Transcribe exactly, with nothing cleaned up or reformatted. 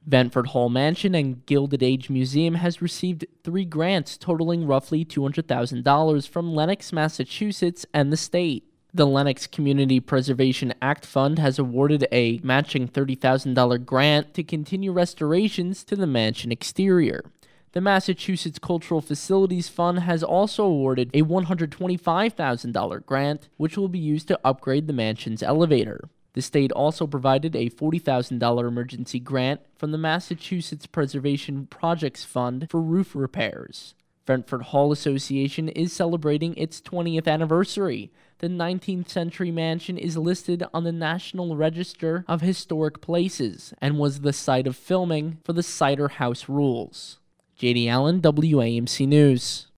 Ventford Hall Mansion and Gilded Age Museum has received three grants totaling roughly two hundred thousand dollars from Lenox, Massachusetts, and the state. The Lenox Community Preservation Act Fund has awarded a matching thirty thousand dollars grant to continue restorations to the mansion exterior. The Massachusetts Cultural Facilities Fund has also awarded a one hundred twenty-five thousand dollars grant, which will be used to upgrade the mansion's elevator. The state also provided a forty thousand dollars emergency grant from the Massachusetts Preservation Projects Fund for roof repairs. Ventford Hall Association is celebrating its twentieth anniversary. The nineteenth century mansion is listed on the National Register of Historic Places and was the site of filming for the Cider House Rules. J D Allen, W A M C News.